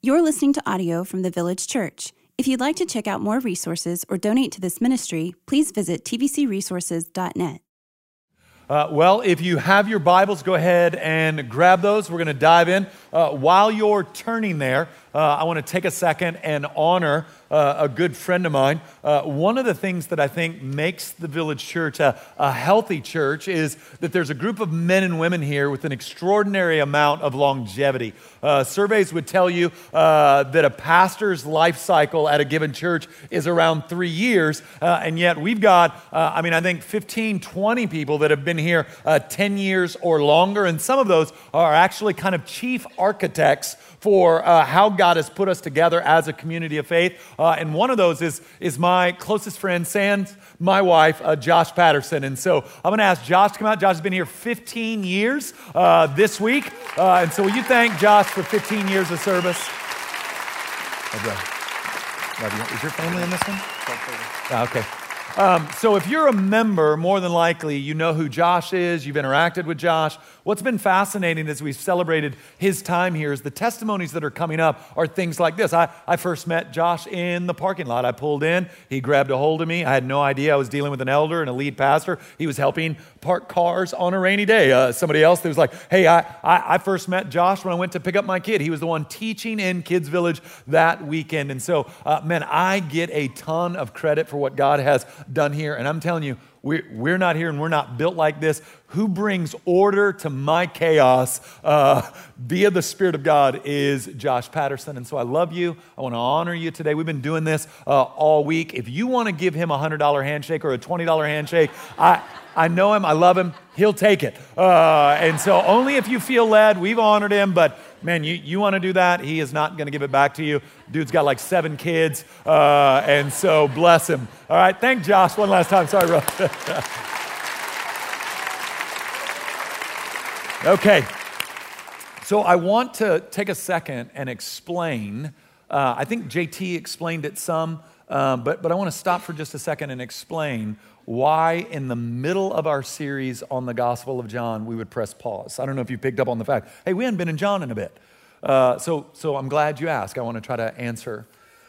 You're listening to audio from the Village Church. If you'd like to check out more resources or donate to this ministry, please visit tvcresources.net. Well, if you have your Bibles, go ahead and grab those. We're going to dive in. While you're turning there, I want to take a second and honor a good friend of mine. One of the things that I think makes the Village Church a healthy church is that there's a group of men and women here with an extraordinary amount of longevity. Surveys would tell you that a pastor's life cycle at a given church is around 3 years, and yet we've got, I think 15, 20 people that have been here 10 years or longer, and some of those are actually kind of chief architects for how God has put us together as a community of faith. And one of those is my closest friend, Sans, my wife, Josh Patterson. And so I'm going to ask Josh to come out. Josh has been here 15 years this week. And so will you thank Josh for 15 years of service? Love you. Is your family in this one? Okay. So if you're a member, more than likely, you know who Josh is. You've interacted with Josh. What's been fascinating as we've celebrated his time here is the testimonies that are coming up are things like this. I first met Josh in the parking lot. I pulled in. He grabbed a hold of me. I had no idea I was dealing with an elder and a lead pastor. He was helping park cars on a rainy day. Somebody else that was like, hey, I first met Josh when I went to pick up my kid. He was the one teaching in Kids Village that weekend. And so, I get a ton of credit for what God has done here. And I'm telling you, we're not here and we're not built like this. Who brings order to my chaos via the Spirit of God is Josh Patterson. And so I love you. I want to honor you today. We've been doing this all week. If you want to give him a $100 handshake or a $20 handshake, I know him. I love him. He'll take it. And so only if you feel led, we've honored him. But man, you want to do that? He is not going to give it back to you. Dude's got like 7 kids. And so bless him. All right. Thank Josh one last time. Sorry, bro. Okay. So I want to take a second and explain. I think JT explained it some. But I want to stop for just a second and explain why in the middle of our series on the Gospel of John, we would press pause. I don't know if you picked up on the fact, hey, we hadn't been in John in a bit. So I'm glad you asked. I want to try to answer.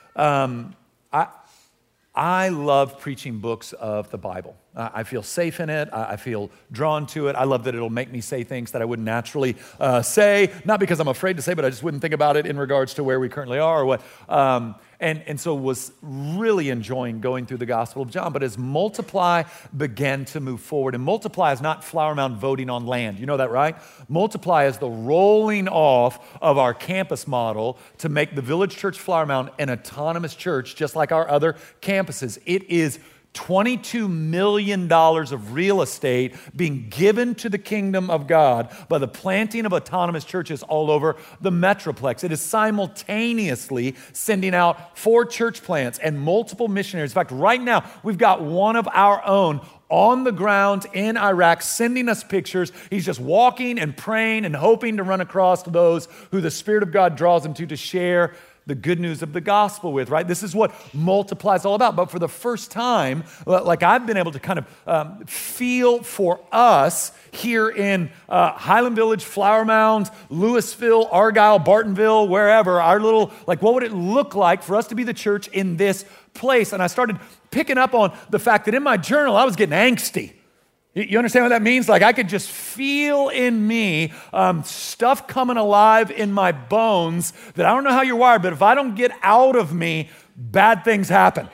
I love preaching books of the Bible. I feel safe in it. I feel drawn to it. I love that it'll make me say things that I wouldn't naturally say, not because I'm afraid to say, but I just wouldn't think about it in regards to where we currently are or what. And so was really enjoying going through the Gospel of John. But as Multiply began to move forward, and Multiply is not Flower Mound voting on land. You know that, right? Multiply is the rolling off of our campus model to make the Village Church Flower Mound an autonomous church, just like our other campuses. It is $22 million of real estate being given to the kingdom of God by the planting of autonomous churches all over the Metroplex. It is simultaneously sending out 4 church plants and multiple missionaries. In fact, right now, we've got one of our own on the ground in Iraq sending us pictures. He's just walking and praying and hoping to run across those who the Spirit of God draws him to share the good news of the gospel with, right? This is what Multiply is all about. But for the first time, like I've been able to kind of feel for us here in Highland Village, Flower Mound, Louisville, Argyle, Bartonville, wherever, our little, like what would it look like for us to be the church in this place? And I started picking up on the fact that in my journal, I was getting angsty. You understand what that means? Like I could just feel in me stuff coming alive in my bones that I don't know how you're wired, but if I don't get out of me, bad things happen.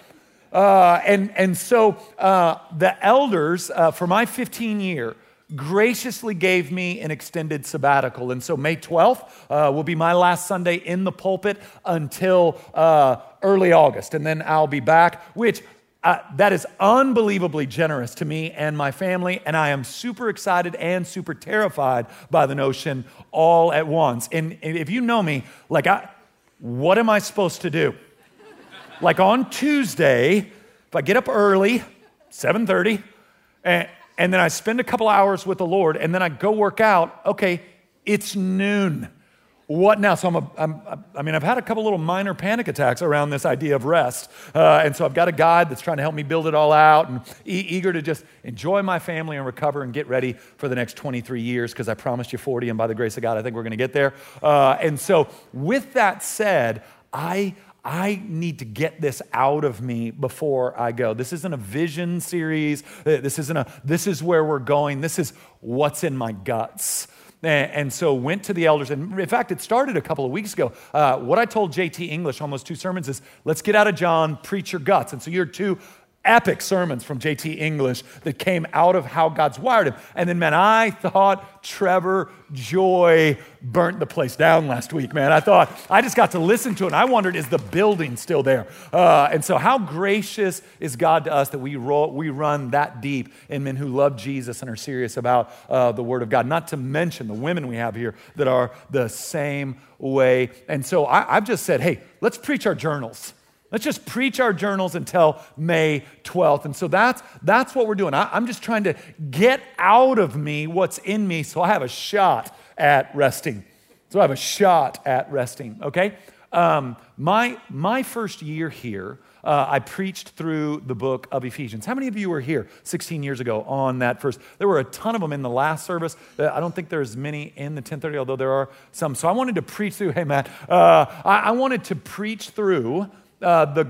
And so the elders for my 15-year graciously gave me an extended sabbatical. And so May 12th will be my last Sunday in the pulpit until early August. And then I'll be back, which that is unbelievably generous to me and my family, and I am super excited and super terrified by the notion all at once. And if you know me, like, what am I supposed to do? Like on Tuesday, if I get up early, 7:30, and then I spend a couple hours with the Lord, and then I go work out, okay, it's noon. what now? So I've had a couple little minor panic attacks around this idea of rest. And so I've got a guide that's trying to help me build it all out and eager to just enjoy my family and recover and get ready for the next 23 years because I promised you 40, and by the grace of God, I think we're going to get there. And so with that said, I need to get this out of me before I go. This isn't a vision series. This is where we're going. This is what's in my guts. And so went to the elders. And in fact, it started a couple of weeks ago. What I told JT English on those 2 sermons is, let's get out of John, preach your guts. And so you're 2 epic sermons from JT English that came out of how God's wired him. And then, man, I thought Trevor Joy burnt the place down last week, man. I thought, I just got to listen to it, and I wondered, is the building still there? And so how gracious is God to us that we run that deep in men who love Jesus and are serious about the Word of God, not to mention the women we have here that are the same way. And so I've just said, hey, let's preach our journals. Let's just preach our journals until May 12th. And so that's what we're doing. I'm just trying to get out of me what's in me so I have a shot at resting. Okay? My first year here, I preached through the book of Ephesians. How many of you were here 16 years ago on that first? There were a ton of them in the last service. I don't think there's many in the 10:30, although there are some. So I wanted to preach through, hey, Matt, I wanted to preach through the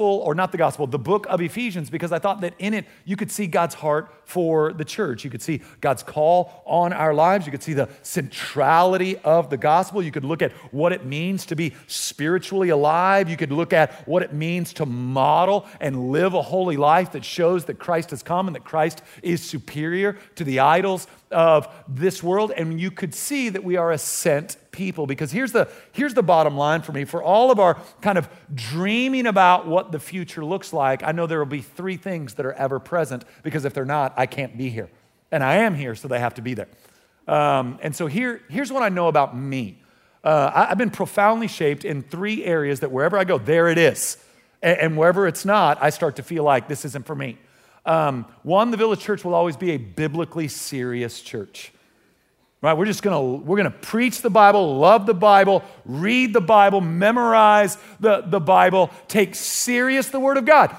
book of Ephesians, because I thought that in it you could see God's heart for the church. You could see God's call on our lives. You could see the centrality of the gospel. You could look at what it means to be spiritually alive. You could look at what it means to model and live a holy life that shows that Christ has come and that Christ is superior to the idols of this world. And you could see that we are a sent people, because here's the bottom line for me. For all of our kind of dreaming about what the future looks like, I know there will be 3 things that are ever present, because if they're not, I can't be here. And I am here, so they have to be there. And so here's what I know about me. I've been profoundly shaped in 3 areas that wherever I go, there it is. And wherever it's not, I start to feel like this isn't for me. One, the Village Church will always be a biblically serious church. Right? We're gonna preach the Bible, love the Bible, read the Bible, memorize the Bible, take serious the Word of God.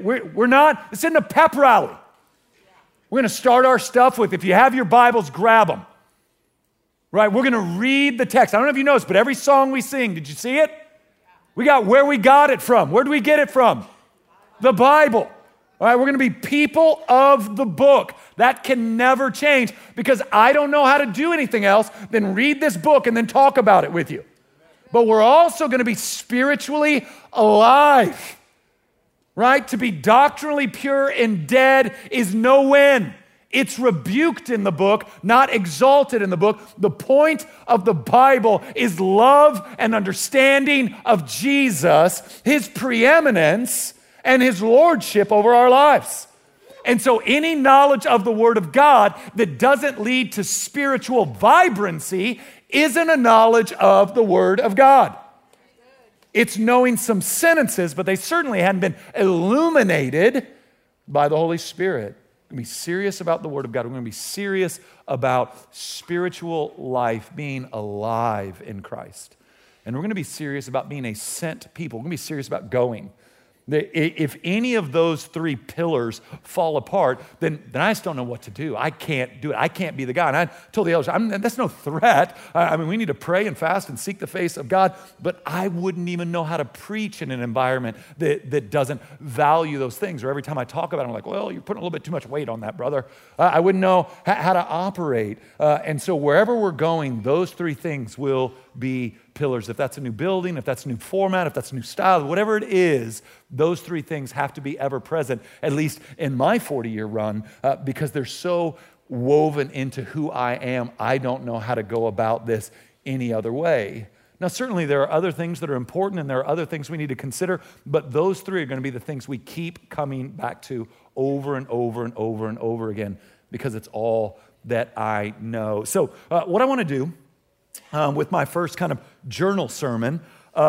It's in a pep rally. We're gonna start our stuff with, if you have your Bibles, grab them. Right? We're gonna read the text. I don't know if you noticed, but every song we sing, did you see it? We got where we got it from. Where do we get it from? The Bible. All right, we're going to be people of the book. That can never change, because I don't know how to do anything else than read this book and then talk about it with you. But we're also going to be spiritually alive, right? To be doctrinally pure and dead is no win. It's rebuked in the book, not exalted in the book. The point of the Bible is love and understanding of Jesus, his preeminence, and his lordship over our lives. And so any knowledge of the Word of God that doesn't lead to spiritual vibrancy isn't a knowledge of the Word of God. It's knowing some sentences, but they certainly hadn't been illuminated by the Holy Spirit. We're going to be serious about the Word of God. We're going to be serious about spiritual life, being alive in Christ. And we're going to be serious about being a sent people. We're going to be serious about going. If any of those 3 pillars fall apart, then I just don't know what to do. I can't do it. I can't be the guy. And I told the elders, that's no threat. We need to pray and fast and seek the face of God, but I wouldn't even know how to preach in an environment that doesn't value those things. Or every time I talk about it, I'm like, well, you're putting a little bit too much weight on that, brother. I wouldn't know how to operate. And so wherever we're going, those 3 things will be pillars. If that's a new building, if that's a new format, if that's a new style, whatever it is, those 3 things have to be ever present, at least in my 40-year run, because they're so woven into who I am. I don't know how to go about this any other way. Now, certainly there are other things that are important, and there are other things we need to consider, but those 3 are going to be the things we keep coming back to over and over and over and over again, because it's all that I know. So what I want to do with my first kind of journal sermon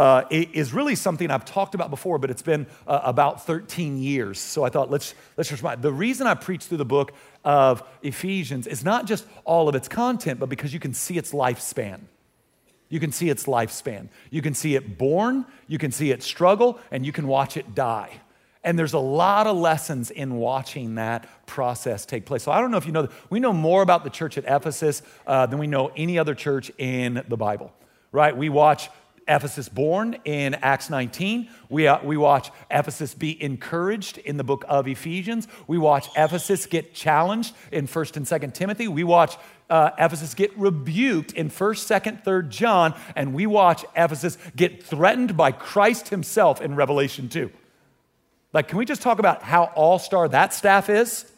is really something I've talked about before, but it's been about 13 years. So I thought, let's just remind. The reason I preach through the book of Ephesians is not just all of its content, but because you can see its lifespan. You can see its lifespan. You can see it born, you can see it struggle, and you can watch it die. And there's a lot of lessons in watching that process take place. So I don't know if you know that we know more about the church at Ephesus than we know any other church in the Bible, right? We watch Ephesus born in Acts 19. We watch Ephesus be encouraged in the book of Ephesians. We watch Ephesus get challenged in 1st and 2nd Timothy. We watch Ephesus get rebuked in 1st, 2nd, 3rd John. And we watch Ephesus get threatened by Christ himself in Revelation 2. Like, can we just talk about how all-star that staff is?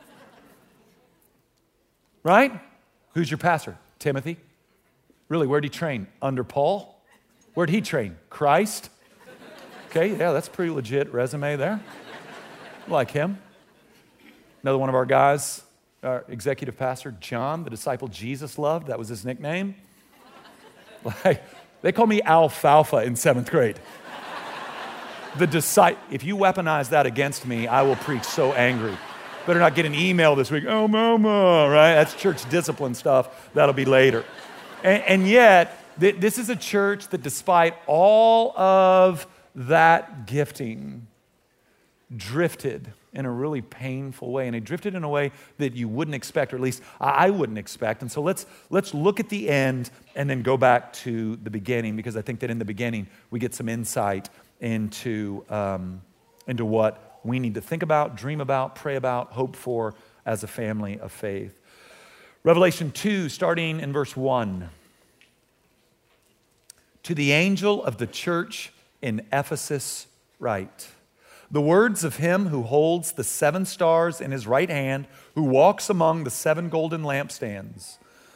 Right? Who's your pastor? Timothy. Really, where'd he train? Under Paul? Where'd he train? Christ? Okay, yeah, that's a pretty legit resume there. Like him. Another one of our guys, our executive pastor, John, the disciple Jesus loved. That was his nickname. Like, they call me Alfalfa in 7th grade. If you weaponize that against me, I will preach so angry. Better not get an email this week. Oh, mama, right? That's church discipline stuff. That'll be later. And yet, this is a church that despite all of that gifting, drifted in a really painful way. And it drifted in a way that you wouldn't expect, or at least I wouldn't expect. And so let's look at the end and then go back to the beginning, because I think that in the beginning we get some insight into what we need to think about, dream about, pray about, hope for as a family of faith. Revelation 2, starting in verse 1. To the angel of the church in Ephesus write, the words of him who holds the 7 stars in his right hand, who walks among the 7 golden lampstands.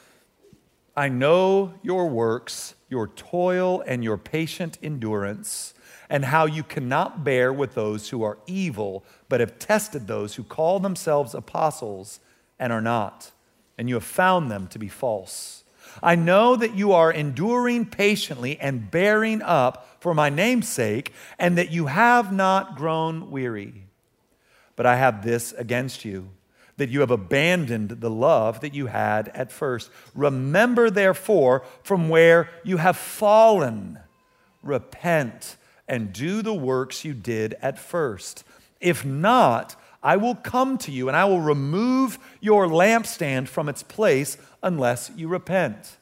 I know your works, your toil, and your patient endurance, and how you cannot bear with those who are evil, but have tested those who call themselves apostles and are not, and you have found them to be false. I know that you are enduring patiently and bearing up for my name's sake, and that you have not grown weary. But I have this against you, that you have abandoned the love that you had at first. Remember, therefore, from where you have fallen. Repent and do the works you did at first. If not, I will come to you and I will remove your lampstand from its place unless you repent.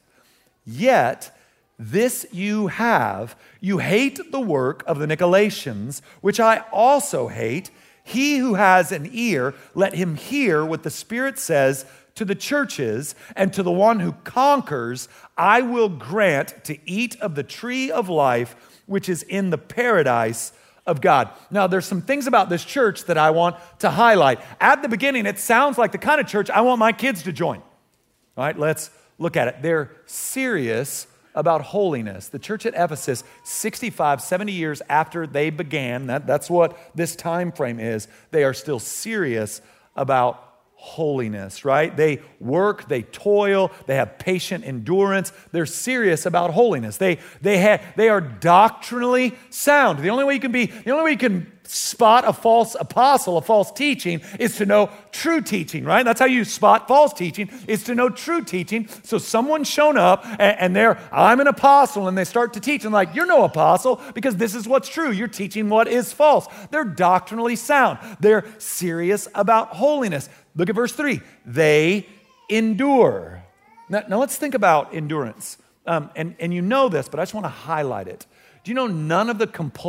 Yet, this you have, you hate the work of the Nicolaitans, which I also hate. He who has an ear, let him hear what the Spirit says to the churches, and to the one who conquers, I will grant to eat of the tree of life, which is in the paradise of God. Now, there's some things about this church that I want to highlight. At the beginning, it sounds like the kind of church I want my kids to join. All right, let's look at it. They're serious about holiness. The church at Ephesus, 65, 70 years after they began, that's what this time frame is, they are still serious about holiness, right? They work, they toil, they have patient endurance. They're serious about holiness. They are doctrinally sound. The only way you can spot a false apostle, a false teaching, is to know true teaching, right? That's how you spot false teaching, is to know true teaching. So someone's shown up and I'm an apostle, and they start to teach, and like, you're no apostle because this is what's true. You're teaching what is false. They're doctrinally sound. They're serious about holiness. Look at verse 3. They endure. Now let's think about endurance. And you know this, but I just want to highlight it. Do you know none of the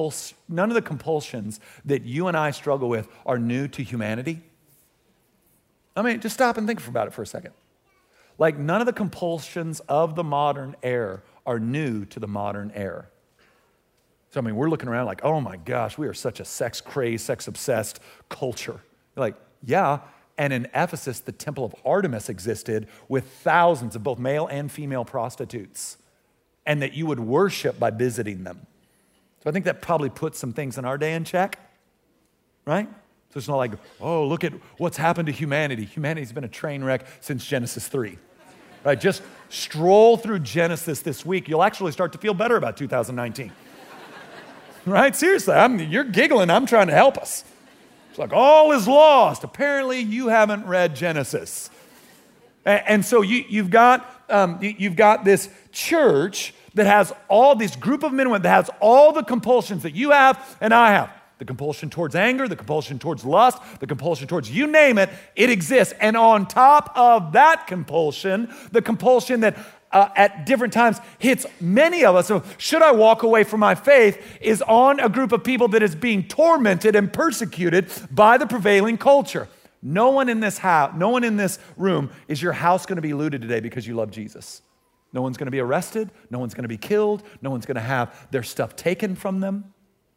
compulsions that you and I struggle with are new to humanity? I mean, just stop and think about it for a second. Like, none of the compulsions of the modern era are new to the modern era. So, I mean, we're looking around like, oh my gosh, we are such a sex-crazed, sex-obsessed culture. Like, yeah, and in Ephesus, the temple of Artemis existed with thousands of both male and female prostitutes, and that you would worship by visiting them. So I think that probably puts some things in our day in check, right? So it's not like, oh, look at what's happened to humanity. Humanity's been a train wreck since Genesis 3, right? Just stroll through Genesis this week. You'll actually start to feel better about 2019, right? Seriously, you're giggling. I'm trying to help us. It's like all is lost. Apparently, you haven't read Genesis. And so you've got this church that has all this group of men and women that has all the compulsions that you have and I have. The compulsion towards anger, the compulsion towards lust, the compulsion towards you name it, it exists. And on top of that compulsion, the compulsion that at different times hits many of us. So should I walk away from my faith is on a group of people that is being tormented and persecuted by the prevailing culture. No one in this house, no one in this room is your house going to be looted today because you love Jesus. No one's going to be arrested. No one's going to be killed. No one's going to have their stuff taken from them.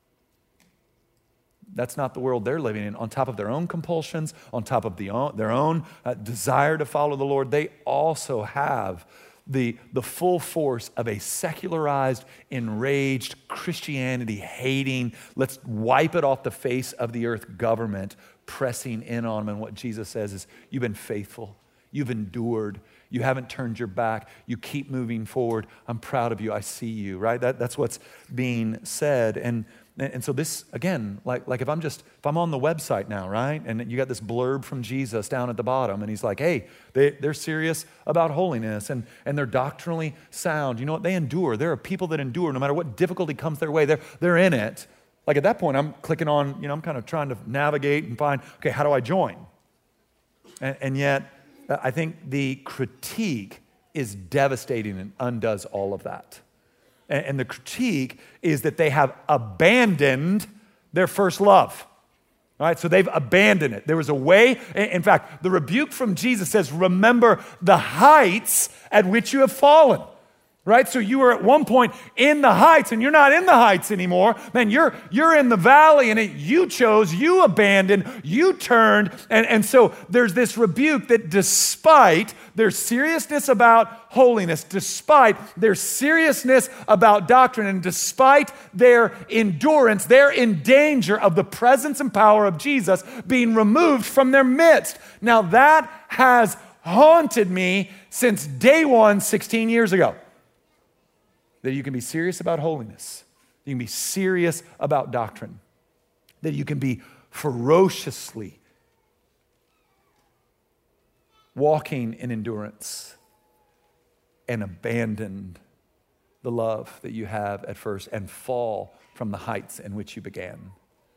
That's not the world they're living in. On top of their own compulsions, on top of their own desire to follow the Lord, they also have the full force of a secularized, enraged, Christianity-hating, let's wipe it off the face of the earth government pressing in on them. And what Jesus says is, you've been faithful. You've endured. You haven't turned your back. You keep moving forward. I'm proud of you. I see you, right? That's what's being said. And so this, again, like if I'm on the website now, right? And you got this blurb from Jesus down at the bottom, and he's like, hey, they're serious about holiness, and they're doctrinally sound. You know what? They endure. There are people that endure no matter what difficulty comes their way. They're in it. Like at that point, I'm clicking on, I'm kind of trying to navigate and find, okay, how do I join? And yet, I think the critique is devastating and undoes all of that. And the critique is that they have abandoned their first love. All right, so they've abandoned it. There was a way, in fact, the rebuke from Jesus says, remember the heights at which you have fallen. Right? So you were at one point in the heights and you're not in the heights anymore. Man, you're in the valley and you chose, you abandoned, you turned. And so there's this rebuke that despite their seriousness about holiness, despite their seriousness about doctrine, and despite their endurance, they're in danger of the presence and power of Jesus being removed from their midst. Now that has haunted me since day one, 16 years ago. That you can be serious about holiness. You can be serious about doctrine. That you can be ferociously walking in endurance and abandon the love that you have at first and fall from the heights in which you began.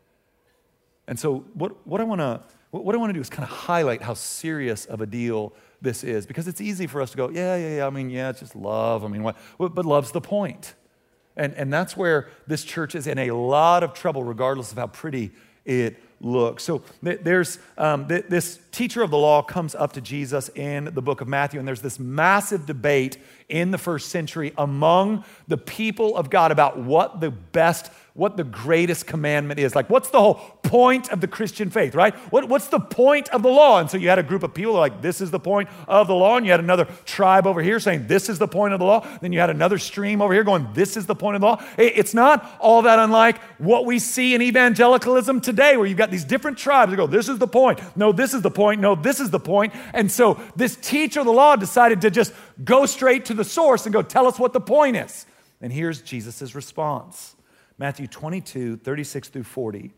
And so what I want to do is kind of highlight how serious of a deal this is, because it's easy for us to go, yeah, it's just love. I mean, what? But love's the point. And that's where this church is in a lot of trouble, regardless of how pretty it looks. So there's this teacher of the law comes up to Jesus in the book of Matthew, and there's this massive debate in the first century among the people of God about what the greatest commandment is. Like, what's the whole point of the Christian faith, right? What's the point of the law? And so you had a group of people like, this is the point of the law. And you had another tribe over here saying, this is the point of the law. Then you had another stream over here going, this is the point of the law. It's not all that unlike what we see in evangelicalism today, where you've got these different tribes that go, this is the point. No, this is the point. No, this is the point. And so this teacher of the law decided to just go straight to the source and go, tell us what the point is. And here's Jesus' response. Matthew 22, 36 through 40.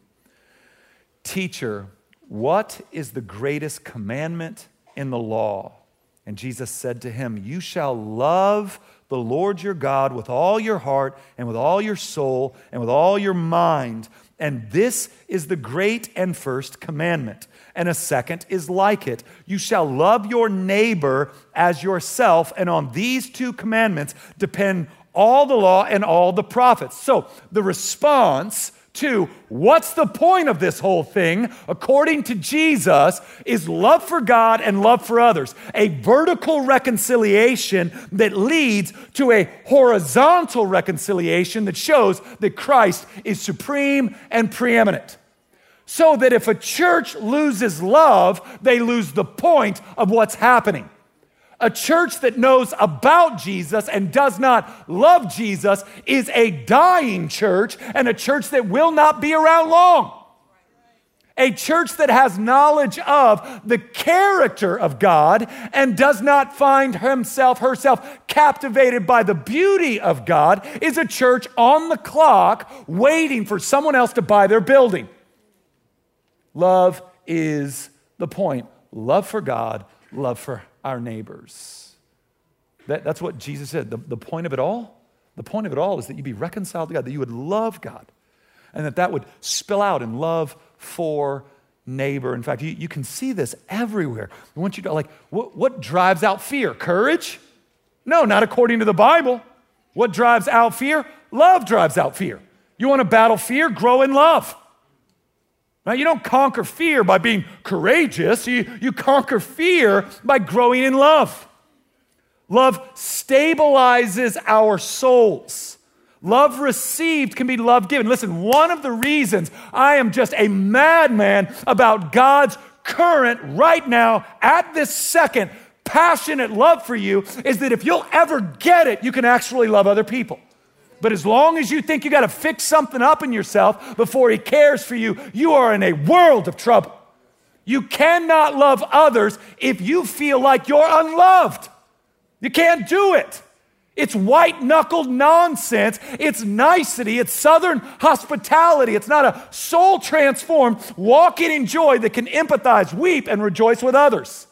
Teacher, what is the greatest commandment in the law? And Jesus said to him, you shall love the Lord your God with all your heart and with all your soul and with all your mind. And this is the great and first commandment. And a second is like it. You shall love your neighbor as yourself. And on these two commandments depend all the law and all the prophets. So the response to what's the point of this whole thing, according to Jesus, is love for God and love for others. A vertical reconciliation that leads to a horizontal reconciliation that shows that Christ is supreme and preeminent. So that if a church loses love, they lose the point of what's happening. A church that knows about Jesus and does not love Jesus is a dying church, and a church that will not be around long. A church that has knowledge of the character of God and does not find herself captivated by the beauty of God is a church on the clock waiting for someone else to buy their building. Love is the point. Love for God, love for our neighbors. That's what Jesus said. The point of it all, The point of it all is that you be reconciled to God, that you would love God, and that would spill out in love for neighbor. In fact, you can see this everywhere. I want you to, what drives out fear? Courage? No, not according to the Bible. What drives out fear? Love drives out fear. You want to battle fear? Grow in love. Now, you don't conquer fear by being courageous. You conquer fear by growing in love. Love stabilizes our souls. Love received can be love given. Listen, one of the reasons I am just a madman about God's current, right now, at this second, passionate love for you is that if you'll ever get it, you can actually love other people. But as long as you think you got to fix something up in yourself before he cares for you, you are in a world of trouble. You cannot love others if you feel like you're unloved. You can't do it. It's white-knuckled nonsense. It's nicety. It's Southern hospitality. It's not a soul-transformed, walking in joy that can empathize, weep, and rejoice with others.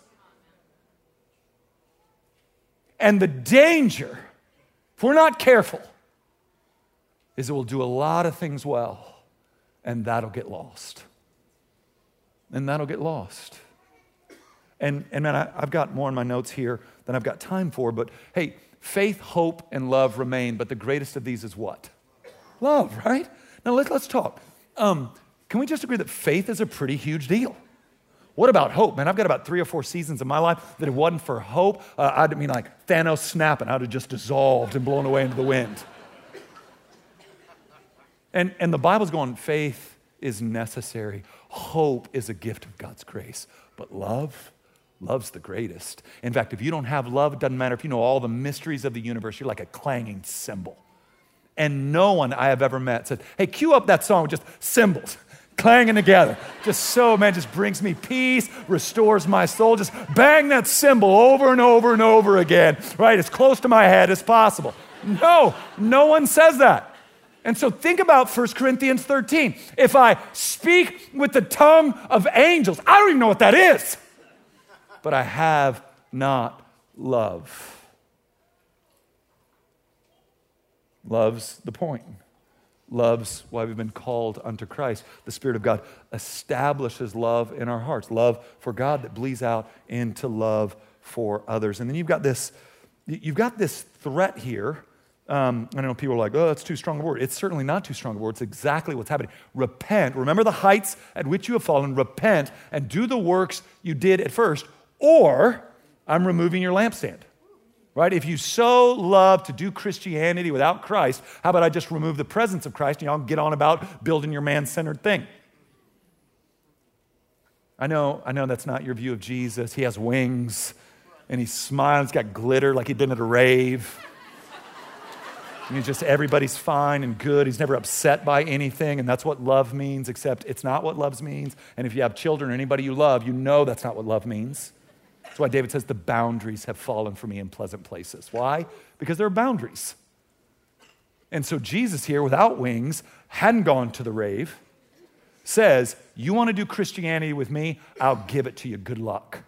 And the danger, if we're not careful, is that we'll do a lot of things well, and that'll get lost. And that'll get lost. And man, I've got more in my notes here than I've got time for, but hey, faith, hope, and love remain, but the greatest of these is what? Love, right? Now let's talk. Can we just agree that faith is a pretty huge deal? What about hope? Man, I've got about 3 or 4 seasons of my life that if it wasn't for hope, I'd mean like Thanos snapping, I'd have just dissolved and blown away into the wind. And the Bible's going, faith is necessary. Hope is a gift of God's grace. But love's the greatest. In fact, if you don't have love, it doesn't matter if you know all the mysteries of the universe, you're like a clanging cymbal. And no one I have ever met said, hey, cue up that song with just cymbals clanging together. Just brings me peace, restores my soul. Just bang that cymbal over and over and over again, right? As close to my head as possible. No one says that. And so think about 1 Corinthians 13. If I speak with the tongue of angels, I don't even know what that is. But I have not love. Love's the point. Love's why we've been called unto Christ. The Spirit of God establishes love in our hearts. Love for God that bleeds out into love for others. And then you've got this threat here. I know people are like, oh, that's too strong a word. It's certainly not too strong a word. It's exactly what's happening. Repent. Remember the heights at which you have fallen. Repent and do the works you did at first, or I'm removing your lampstand. Right? If you so love to do Christianity without Christ, how about I just remove the presence of Christ and y'all get on about building your man-centered thing? I know that's not your view of Jesus. He has wings and he's smiling. He's got glitter like he'd been at a rave. And everybody's fine and good. He's never upset by anything, and that's what love means, except it's not what love means. And if you have children or anybody you love, you know that's not what love means. That's why David says the boundaries have fallen for me in pleasant places. Why? Because there are boundaries. And so Jesus here, without wings, hadn't gone to the rave, says, you want to do Christianity with me? I'll give it to you. Good luck.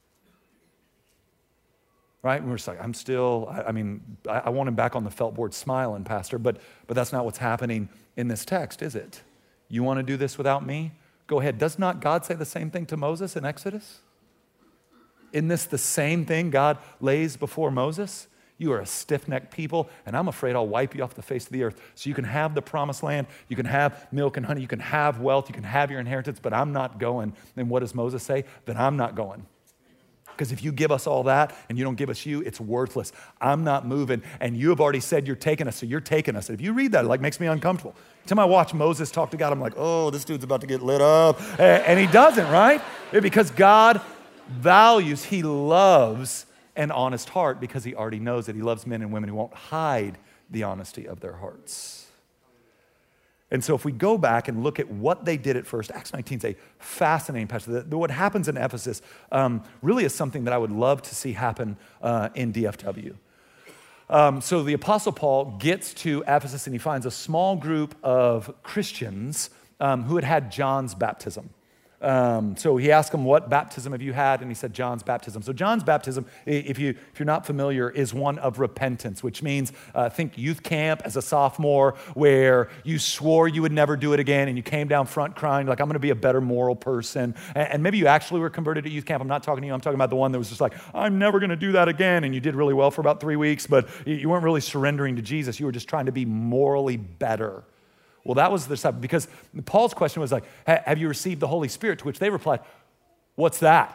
Right? And we're just like, I want him back on the felt board smiling, Pastor, but that's not what's happening in this text, is it? You want to do this without me? Go ahead. Does not God say the same thing to Moses in Exodus? Isn't this the same thing God lays before Moses? You are a stiff-necked people, and I'm afraid I'll wipe you off the face of the earth. So you can have the promised land, you can have milk and honey, you can have wealth, you can have your inheritance, but I'm not going. And what does Moses say? Then I'm not going. Because if you give us all that and you don't give us you, it's worthless. I'm not moving, and you have already said you're taking us, so you're taking us. If you read that, it makes me uncomfortable. Every time I watch Moses talk to God, I'm like, oh, this dude's about to get lit up. And he doesn't, right? Because God values, he loves an honest heart because he already knows that he loves men and women who won't hide the honesty of their hearts. And so if we go back and look at what they did at first, Acts 19 is a fascinating passage. What happens in Ephesus really is something that I would love to see happen in DFW. So the Apostle Paul gets to Ephesus and he finds a small group of Christians who had had John's baptism. So he asked him, what baptism have you had? And he said, John's baptism. So John's baptism, if you're not familiar, is one of repentance, which means think youth camp as a sophomore where you swore you would never do it again and you came down front crying like, I'm going to be a better moral person. And maybe you actually were converted at youth camp. I'm not talking to you. I'm talking about the one that was just like, I'm never going to do that again. And you did really well for about 3 weeks, but you weren't really surrendering to Jesus. You were just trying to be morally better. Well, that was the stuff, because Paul's question was like, have you received the Holy Spirit? To which they replied, what's that?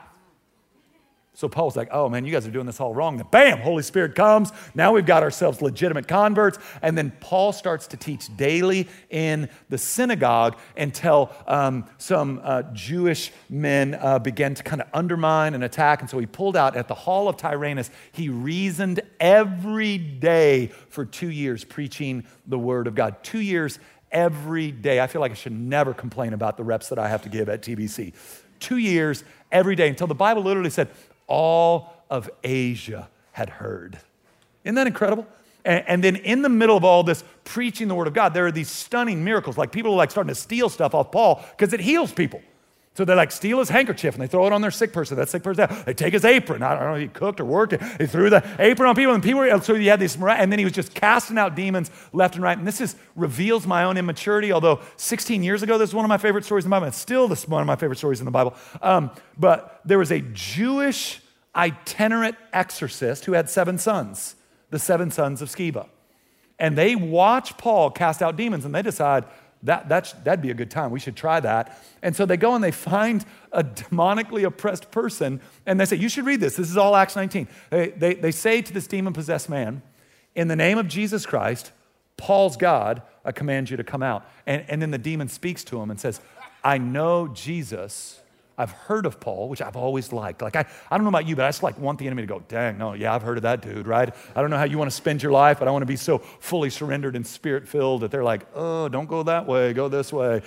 So Paul was like, oh man, you guys are doing this all wrong. Then bam, Holy Spirit comes. Now we've got ourselves legitimate converts. And then Paul starts to teach daily in the synagogue until some Jewish men began to kind of undermine and attack. And so he pulled out at the hall of Tyrannus. He reasoned every day for 2 years preaching the word of God. 2 years every day. I feel like I should never complain about the reps that I have to give at TBC. 2 years every day until the Bible literally said all of Asia had heard. Isn't that incredible? And then in the middle of all this preaching the word of God, there are these stunning miracles. Like people are like starting to steal stuff off Paul because it heals people. So they like steal his handkerchief and they throw it on their sick person. That sick person, they take his apron. I don't know if he cooked or worked it. They threw the apron on people and so he had these, and then he was just casting out demons left and right. And this reveals my own immaturity, although 16 years ago, this is one of my favorite stories in the Bible. It's still one of my favorite stories in the Bible. But there was a Jewish itinerant exorcist who had 7 sons, the 7 sons of Sceva. And they watch Paul cast out demons and they decide, that'd be a good time. We should try that. And so they go and they find a demonically oppressed person and they say, you should read this. This is all Acts 19. They say to this demon-possessed man, in the name of Jesus Christ, Paul's God, I command you to come out. And then the demon speaks to him and says, I know Jesus. I've heard of Paul, which I've always liked. Like, I don't know about you, but I just like want the enemy to go, dang, no, yeah, I've heard of that dude, right? I don't know how you want to spend your life, but I want to be so fully surrendered and spirit-filled that they're like, oh, don't go that way, go this way.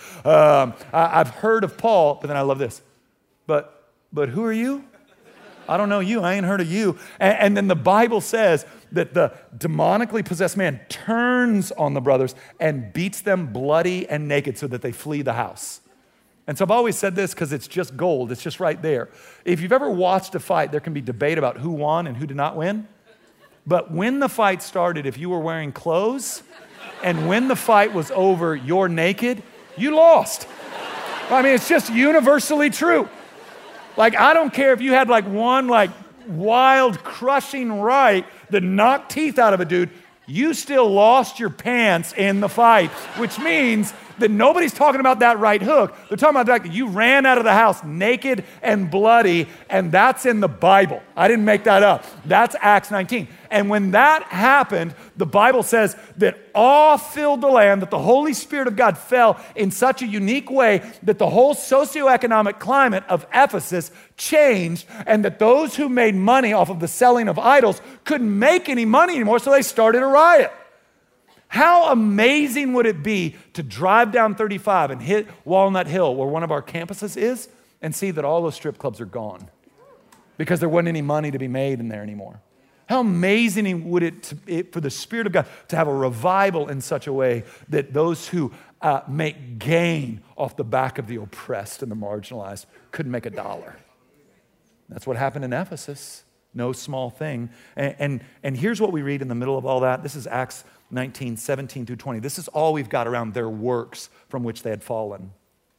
I've heard of Paul, but then I love this. But who are you? I don't know you. I ain't heard of you. And then the Bible says that the demonically possessed man turns on the brothers and beats them bloody and naked so that they flee the house. And so I've always said this because it's just gold. It's just right there. If you've ever watched a fight, there can be debate about who won and who did not win. But when the fight started, if you were wearing clothes and when the fight was over, you're naked, you lost. I mean, it's just universally true. Like, I don't care if you had like one like wild crushing right that knocked teeth out of a dude, you still lost your pants in the fight, which means that nobody's talking about that right hook. They're talking about the fact that you ran out of the house naked and bloody, and that's in the Bible. I didn't make that up. That's Acts 19. And when that happened, the Bible says that awe filled the land, that the Holy Spirit of God fell in such a unique way that the whole socioeconomic climate of Ephesus changed, and that those who made money off of the selling of idols couldn't make any money anymore, so they started a riot. How amazing would it be to drive down 35 and hit Walnut Hill, where one of our campuses is, and see that all those strip clubs are gone because there wasn't any money to be made in there anymore? How amazing would it for the Spirit of God to have a revival in such a way that those who make gain off the back of the oppressed and the marginalized couldn't make $1. That's what happened in Ephesus. No small thing. And here's what we read in the middle of all that. This is Acts 19, 17 through 20. This is all we've got around their works from which they had fallen.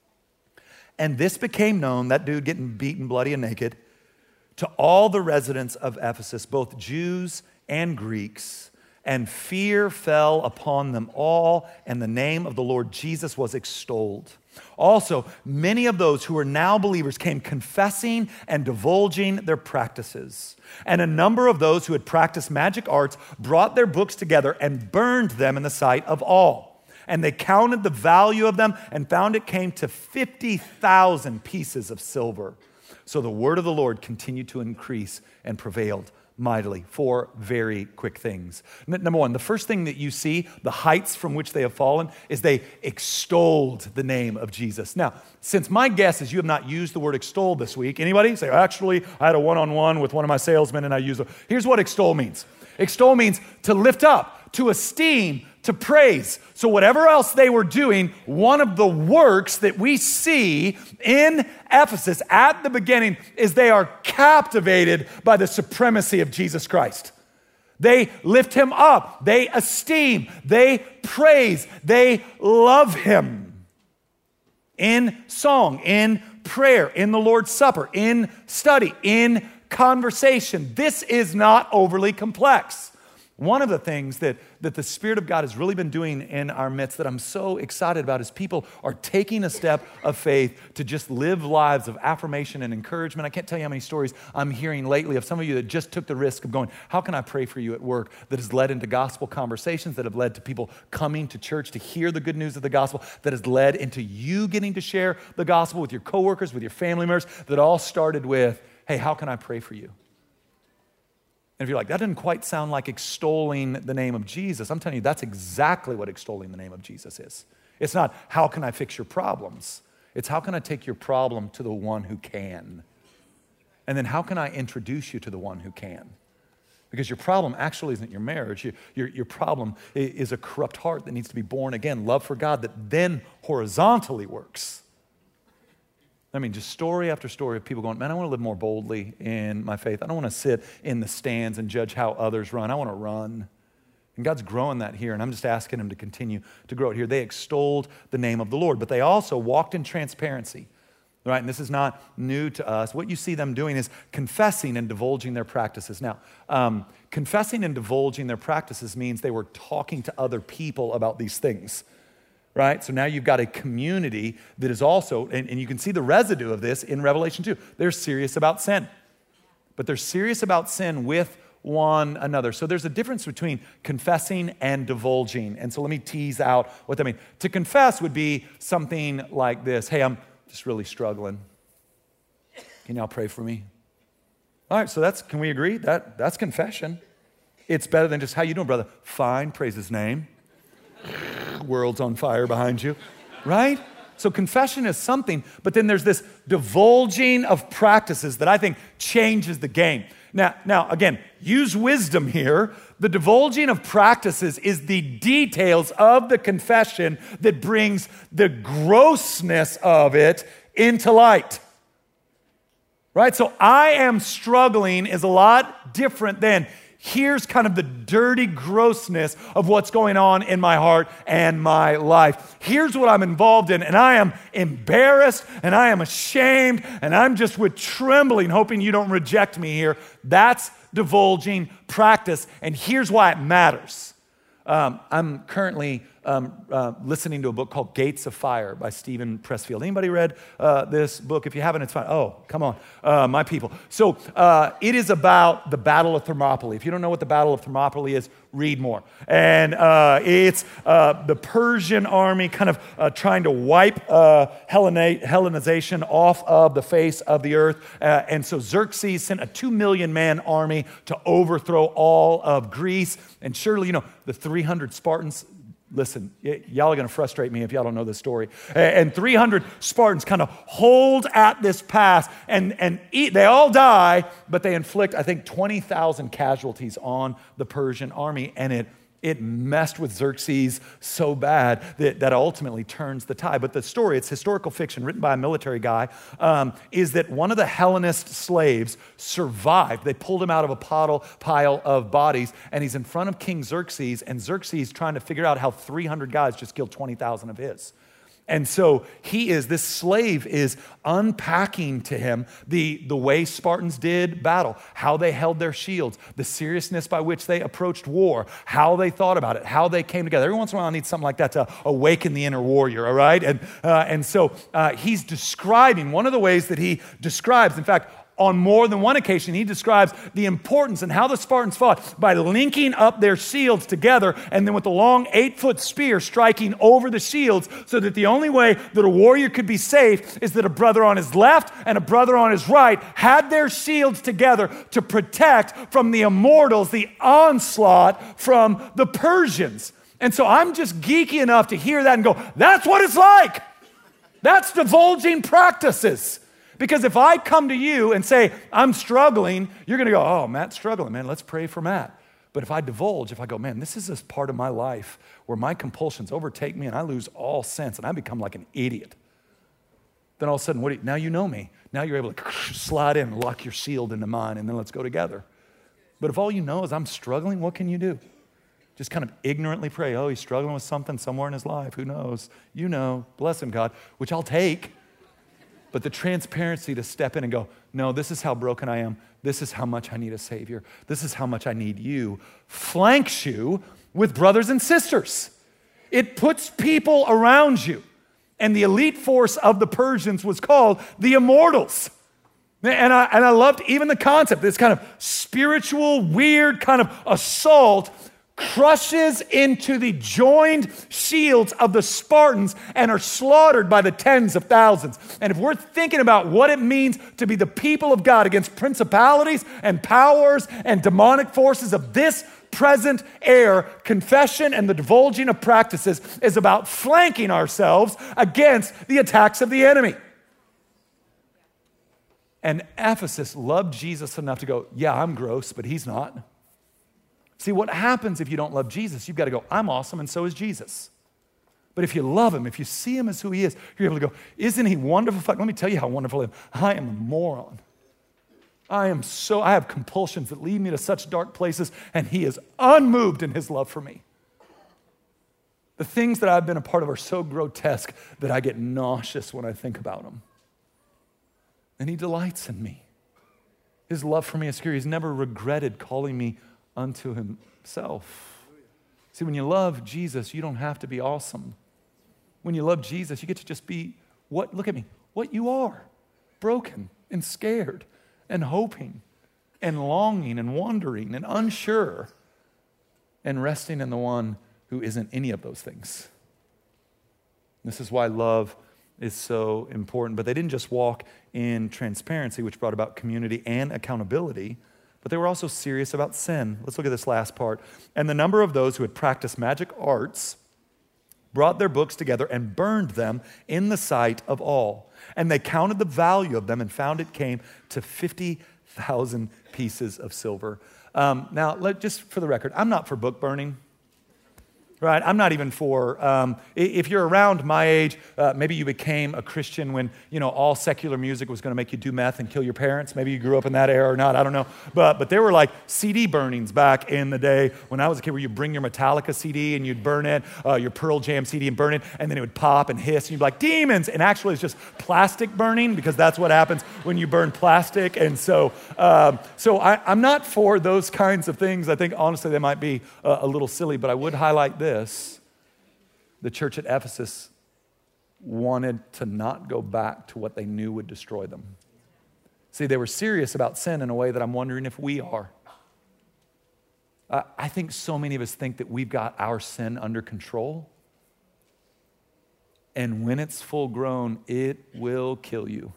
And this became known, that dude getting beaten bloody and naked, to all the residents of Ephesus, both Jews and Greeks, and fear fell upon them all, and the name of the Lord Jesus was extolled. Also, many of those who were now believers came confessing and divulging their practices. And a number of those who had practiced magic arts brought their books together and burned them in the sight of all. And they counted the value of them and found it came to 50,000 pieces of silver. So the word of the Lord continued to increase and prevailed mightily. 4 very quick things. Number 1, the first thing that you see, the heights from which they have fallen, is they extolled the name of Jesus. Now, since my guess is you have not used the word extol this week, anybody? Say, actually, I had a one-on-one with one of my salesmen and I used it. Here's what extol means. Extol means to lift up, to esteem, to praise. So whatever else they were doing, one of the works that we see in Ephesus at the beginning is they are captivated by the supremacy of Jesus Christ. They lift him up, they esteem, they praise, they love him. In song, in prayer, in the Lord's Supper, in study, in conversation. This is not overly complex. One of the things that the Spirit of God has really been doing in our midst that I'm so excited about is people are taking a step of faith to just live lives of affirmation and encouragement. I can't tell you how many stories I'm hearing lately of some of you that just took the risk of going, how can I pray for you at work? That has led into gospel conversations, that have led to people coming to church to hear the good news of the gospel, that has led into you getting to share the gospel with your coworkers, with your family members, that all started with, hey, how can I pray for you? And if you're like, that didn't quite sound like extolling the name of Jesus, I'm telling you, that's exactly what extolling the name of Jesus is. It's not, how can I fix your problems? It's, how can I take your problem to the one who can? And then how can I introduce you to the one who can? Because your problem actually isn't your marriage. Your problem is a corrupt heart that needs to be born again, love for God that then horizontally works. I mean, just story after story of people going, man, I want to live more boldly in my faith. I don't want to sit in the stands and judge how others run. I want to run. And God's growing that here, and I'm just asking him to continue to grow it here. They extolled the name of the Lord, but they also walked in transparency, right? And this is not new to us. What you see them doing is confessing and divulging their practices. Now, confessing and divulging their practices means they were talking to other people about these things. Right? So now you've got a community that is also, and you can see the residue of this in Revelation 2. They're serious about sin. But they're serious about sin with one another. So there's a difference between confessing and divulging. And so let me tease out what that means. To confess would be something like this. Hey, I'm just really struggling. Can y'all pray for me? All right, so can we agree? That's confession. It's better than just, how you doing, brother? Fine, praise his name. World's on fire behind you, right? So confession is something, but then there's this divulging of practices that I think changes the game. Now, again, use wisdom here. The divulging of practices is the details of the confession that brings the grossness of it into light. Right? So I am struggling is a lot different than here's kind of the dirty grossness of what's going on in my heart and my life. Here's what I'm involved in, and I am embarrassed, and I am ashamed, and I'm just with trembling, hoping you don't reject me here. That's divulging practice, and here's why it matters. I'm currently listening to a book called Gates of Fire by Stephen Pressfield. Anybody read this book? If you haven't, it's fine. Oh, come on, my people. So it is about the Battle of Thermopylae. If you don't know what the Battle of Thermopylae is, read more. And it's the Persian army kind of trying to wipe Hellenization off of the face of the earth. And so Xerxes sent a 2 million man army to overthrow all of Greece. And surely, the 300 Spartans, listen, y'all are going to frustrate me if y'all don't know this story. And 300 Spartans kind of hold at this pass, and they all die, but they inflict, I think, 20,000 casualties on the Persian army, and it messed with Xerxes so bad that ultimately turns the tide. But the story, it's historical fiction written by a military guy, is that one of the Hellenist slaves survived. They pulled him out of a pile of bodies, and he's in front of King Xerxes, and Xerxes trying to figure out how 300 guys just killed 20,000 of his. And so this slave is unpacking to him the way Spartans did battle, how they held their shields, the seriousness by which they approached war, how they thought about it, how they came together. Every once in a while I need something like that to awaken the inner warrior, all right? And so he's describing, one of the ways that he describes, in fact, on more than one occasion, he describes the importance and how the Spartans fought by linking up their shields together and then with the long 8-foot spear striking over the shields so that the only way that a warrior could be safe is that a brother on his left and a brother on his right had their shields together to protect from the immortals, the onslaught from the Persians. And so I'm just geeky enough to hear that and go, that's what it's like. That's divulging practices. Because if I come to you and say, I'm struggling, you're going to go, oh, Matt's struggling, man. Let's pray for Matt. But if I divulge, if I go, man, this is this part of my life where my compulsions overtake me and I lose all sense and I become like an idiot, then all of a sudden, now you know me. Now you're able to slide in and lock your shield into mine, and then let's go together. But if all you know is I'm struggling, what can you do? Just kind of ignorantly pray, oh, he's struggling with something somewhere in his life. Who knows? You know. Bless him, God, which I'll take. But the transparency to step in and go, no, this is how broken I am. This is how much I need a Savior. This is how much I need you. Flanks you with brothers and sisters. It puts people around you. And the elite force of the Persians was called the Immortals. And I loved even the concept, this kind of spiritual, weird kind of assault crushes into the joined shields of the Spartans and are slaughtered by the tens of thousands. And if we're thinking about what it means to be the people of God against principalities and powers and demonic forces of this present era, confession and the divulging of practices is about flanking ourselves against the attacks of the enemy. And Ephesus loved Jesus enough to go, yeah, I'm gross, but he's not. See, what happens if you don't love Jesus? You've got to go, I'm awesome, and so is Jesus. But if you love him, if you see him as who he is, you're able to go, isn't he wonderful? Let me tell you how wonderful I am. I am a moron. I have compulsions that lead me to such dark places, and he is unmoved in his love for me. The things that I've been a part of are so grotesque that I get nauseous when I think about them. And he delights in me. His love for me is secure. He's never regretted calling me unto himself. See, when you love Jesus, you don't have to be awesome. When you love Jesus, you get to just be what you are. Broken and scared and hoping and longing and wondering and unsure and resting in the one who isn't any of those things. This is why love is so important. But they didn't just walk in transparency, which brought about community and accountability, but they were also serious about sin. Let's look at this last part. And the number of those who had practiced magic arts brought their books together and burned them in the sight of all. And they counted the value of them and found it came to 50,000 pieces of silver. Now, just for the record, I'm not for book burning. Right? I'm not even for, if you're around my age, maybe you became a Christian when, all secular music was going to make you do meth and kill your parents. Maybe you grew up in that era or not, I don't know. But there were like CD burnings back in the day when I was a kid where you bring your Metallica CD and you'd burn it, your Pearl Jam CD and burn it, and then it would pop and hiss and you'd be like, demons! And actually it's just plastic burning because that's what happens when you burn plastic. And so I'm not for those kinds of things. I think honestly they might be a little silly, but I would highlight this. The church at Ephesus wanted to not go back to what they knew would destroy them. See, they were serious about sin in a way that I'm wondering if we are. I think so many of us think that we've got our sin under control. And when it's full grown, it will kill you.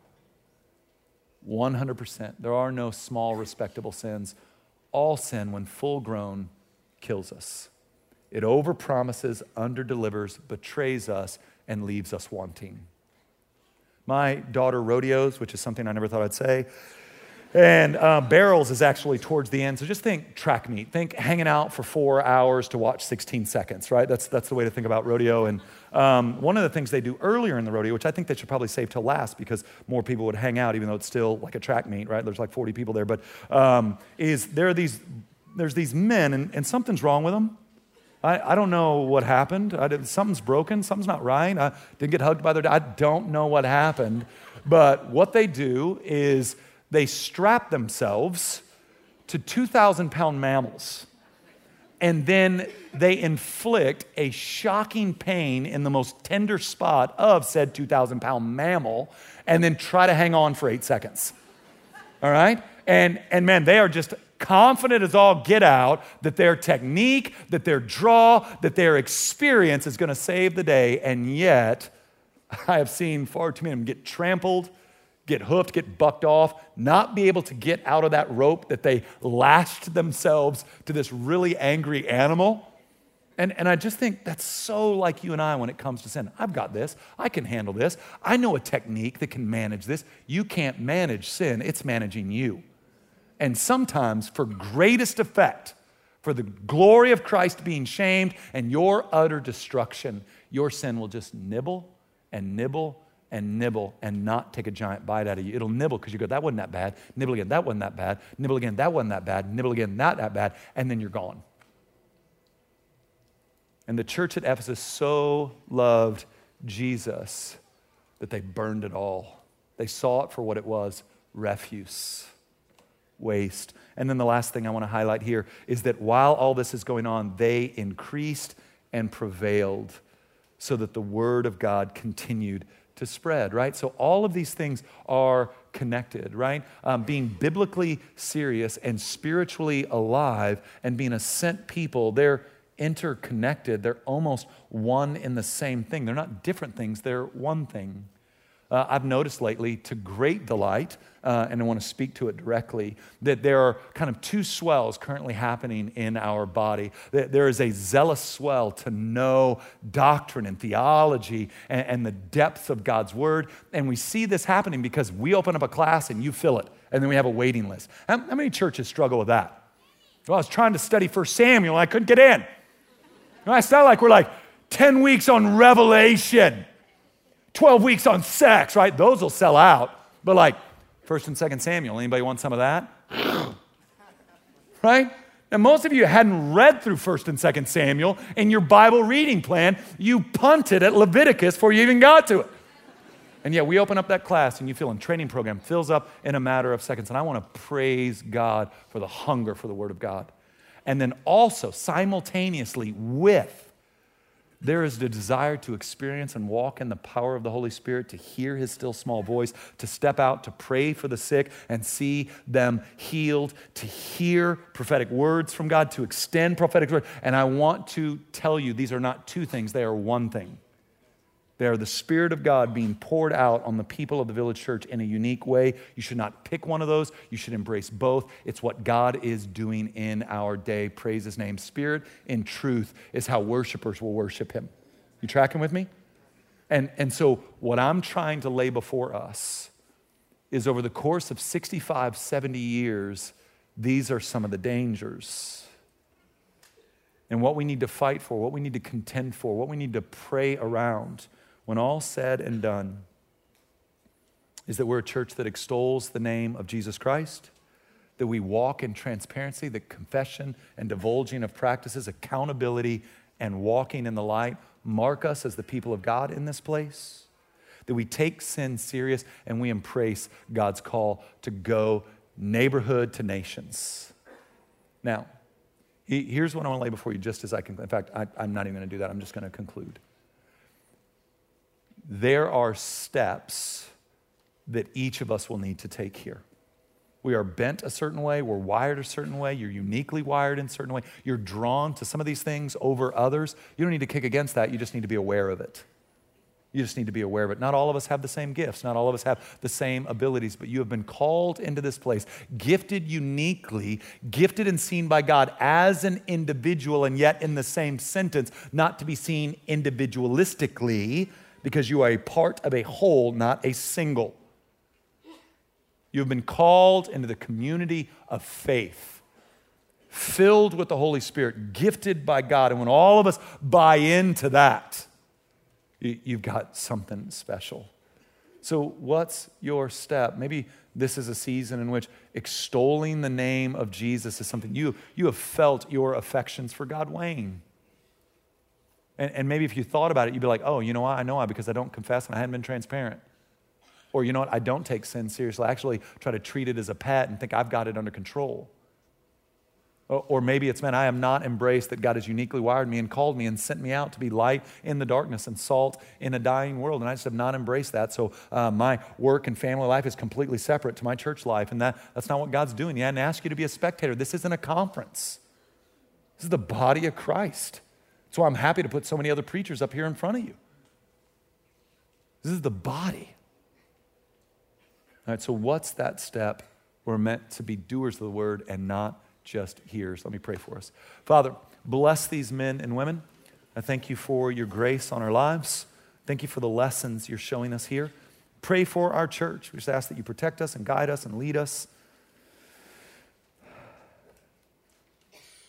100%. There are no small, respectable sins. All sin, when full grown, kills us. It overpromises, underdelivers, betrays us, and leaves us wanting. My daughter rodeos, which is something I never thought I'd say, and barrels is actually towards the end. So just think track meet. Think hanging out for 4 hours to watch 16 seconds, right? That's the way to think about rodeo. And one of the things they do earlier in the rodeo, which I think they should probably save till last because more people would hang out, even though it's still like a track meet, right? There's like 40 people there. But there's these men, and something's wrong with them. I don't know what happened. Something's broken. Something's not right. I didn't get hugged by their dad. I don't know what happened. But what they do is they strap themselves to 2,000-pound mammals. And then they inflict a shocking pain in the most tender spot of said 2,000-pound mammal and then try to hang on for 8 seconds. All right? And man, they are just confident as all get out that their technique, that their draw, that their experience is going to save the day. And yet, I have seen far too many of them get trampled, get hoofed, get bucked off, not be able to get out of that rope that they lashed themselves to this really angry animal. And I just think that's so like you and I when it comes to sin. I've got this. I can handle this. I know a technique that can manage this. You can't manage sin. It's managing you. And sometimes, for greatest effect, For the glory of Christ being shamed and your utter destruction, your sin will just nibble and nibble and nibble and not take a giant bite out of you. It'll nibble because you go, that wasn't that bad. Nibble again, that wasn't that bad. Nibble again, that wasn't that bad. Nibble again, not that bad. And then you're gone. And the church at Ephesus so loved Jesus that they burned it all. They saw it for what it was, refuse, waste. And then the last thing I want to highlight here is that while all this is going on, they increased and prevailed so that the word of God continued to spread, right? So all of these things are connected, right? Being biblically serious and spiritually alive and being a sent people, they're interconnected. They're almost one in the same thing. They're not different things. They're one thing. I've noticed lately, to great delight, and I want to speak to it directly, that there are kind of two swells currently happening in our body. There is a zealous swell to know doctrine and theology and the depth of God's word. And we see this happening because we open up a class and you fill it, and then we have a waiting list. How many churches struggle with that? Well, I was trying to study 1 Samuel, and I couldn't get in. I sound like we're like 10 weeks on Revelation. 12 weeks on sex, right? Those will sell out. But like 1 and 2 Samuel, anybody want some of that? Right? And most of you hadn't read through 1 and 2 Samuel in your Bible reading plan. You punted at Leviticus before you even got to it. And yet we open up that class and you feel a training program fills up in a matter of seconds. And I want to praise God for the hunger for the Word of God. And then also simultaneously with, there is the desire to experience and walk in the power of the Holy Spirit, to hear His still small voice, to step out, to pray for the sick and see them healed, to hear prophetic words from God, to extend prophetic words. And I want to tell you, these are not two things, they are one thing. They are the Spirit of God being poured out on the people of the Village Church in a unique way. You should not pick one of those. You should embrace both. It's what God is doing in our day. Praise His name. Spirit in truth is how worshipers will worship Him. You tracking with me? And so what I'm trying to lay before us is over the course of 65, 70 years, these are some of the dangers. And what we need to fight for, what we need to contend for, what we need to pray around when all said and done, is that we're a church that extols the name of Jesus Christ, that we walk in transparency, that confession and divulging of practices, accountability, and walking in the light mark us as the people of God in this place, that we take sin serious and we embrace God's call to go neighborhood to nations. Now, here's what I want to lay before you just as I can. In fact, I'm not even going to do that. I'm just going to conclude. There are steps that each of us will need to take here. We are bent a certain way. We're wired a certain way. You're uniquely wired in a certain way. You're drawn to some of these things over others. You don't need to kick against that. You just need to be aware of it. You just need to be aware of it. Not all of us have the same gifts. Not all of us have the same abilities, but you have been called into this place, gifted uniquely, gifted and seen by God as an individual, and yet in the same sentence, not to be seen individualistically, because you are a part of a whole, not a single. You've been called into the community of faith, filled with the Holy Spirit, gifted by God. And when all of us buy into that, you've got something special. So what's your step? Maybe this is a season in which extolling the name of Jesus is something you have felt your affections for God wane. And maybe if you thought about it, you'd be like, oh, you know what? I know why, because I don't confess and I hadn't been transparent. Or you know what? I don't take sin seriously. I actually try to treat it as a pet and think I've got it under control. Or maybe it's meant I have not embraced that God has uniquely wired me and called me and sent me out to be light in the darkness and salt in a dying world. And I just have not embraced that. So my work and family life is completely separate to my church life. And that's not what God's doing. He hadn't asked you to be a spectator. This isn't a conference. This is the body of Christ. That's why I'm happy to put so many other preachers up here in front of you. This is the body. All right, so what's that step? We're meant to be doers of the word and not just hearers. Let me pray for us. Father, bless these men and women. I thank you for your grace on our lives. Thank you for the lessons you're showing us here. Pray for our church. We just ask that you protect us and guide us and lead us.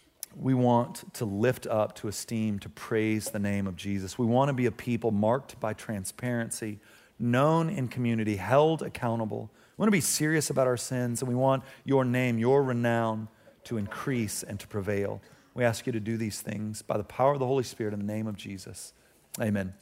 we want to lift up, to esteem, to praise the name of Jesus. We want to be a people marked by transparency, known in community, held accountable. We want to be serious about our sins, and we want your name, your renown to increase and to prevail. We ask you to do these things by the power of the Holy Spirit in the name of Jesus. Amen.